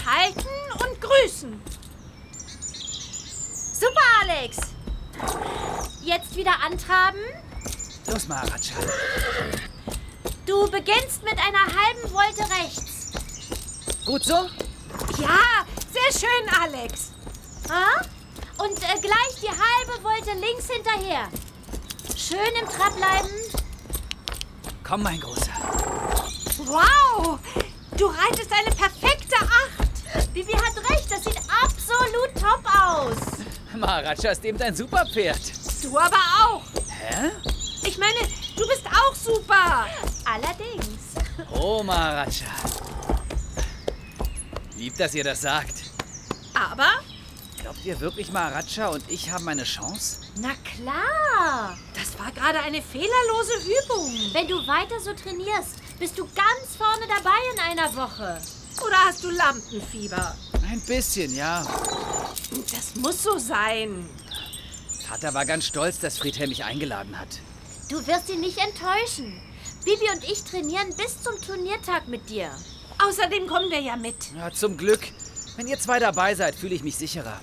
halten und grüßen. Super, Alex. Jetzt wieder antraben. Los, Maharaja. Du beginnst mit einer halben Volte rechts. Gut so? Ja, sehr schön, Alex. Ah? Und gleich die halbe Volte links hinterher. Schön im Trab bleiben. Komm, mein Großer. Wow, du reitest eine perfekte Acht. Bibi hat recht, das sieht absolut top aus. Maharaja ist eben dein Superpferd. Du aber auch. Hä? Ich meine, du bist auch super. Allerdings. Oh, Maharaja. Lieb, dass ihr das sagt. Aber, Glaubt ihr wirklich, Maharaja und ich haben eine Chance? Na klar. das war gerade eine fehlerlose Übung. Wenn du weiter so trainierst, bist du ganz vorne dabei in einer Woche. Oder hast du Lampenfieber? Ein bisschen, ja. Das muss so sein. Vater war ganz stolz, dass Friedhelm mich eingeladen hat. Du wirst ihn nicht enttäuschen. Bibi und ich trainieren bis zum Turniertag mit dir. Außerdem kommen wir ja mit. Ja, zum Glück. Wenn ihr zwei dabei seid, fühle ich mich sicherer.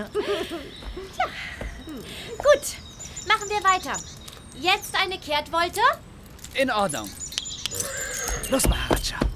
Gut, machen wir weiter. Jetzt eine Kehrtwolte. In Ordnung. Los, Maharaja.